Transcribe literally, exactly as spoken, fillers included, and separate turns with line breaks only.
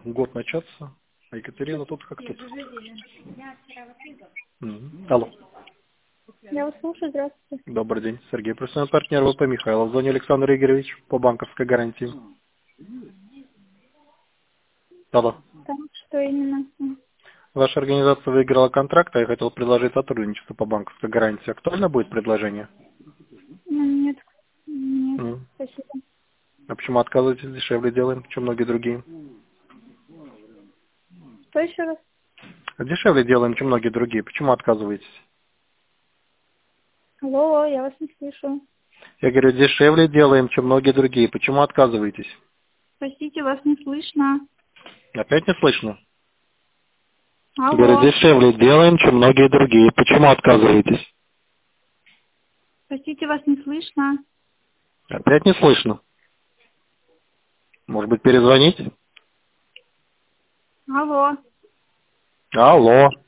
год начаться. А Екатерина тут как тут. Mm-hmm. Алло.
Я вас слушаю, здравствуйте.
Добрый день. Сергей, профессиональный партнер ВП Михайлов. Звонит Александр Игоревич по банковской гарантии. Алло.
Так, что именно?
Ваша организация выиграла контракт, а я хотел предложить сотрудничество по банковской гарантии. Актуально будет предложение?
Ну, нет. Нет,
Mm.
спасибо.
А почему отказываетесь? Дешевле делаем, чем многие другие.
Что еще раз?
Дешевле делаем, чем многие другие. Почему отказываетесь?
Алло, я вас не слышу.
Я говорю, дешевле делаем, чем многие другие. Почему отказываетесь?
Простите, вас не слышно.
Опять не слышно?
Алло.
Говорю, дешевле делаем, чем многие другие. Почему отказываетесь?
Простите, вас не слышно.
Опять не слышно. Может быть, перезвонить?
Алло.
Алло.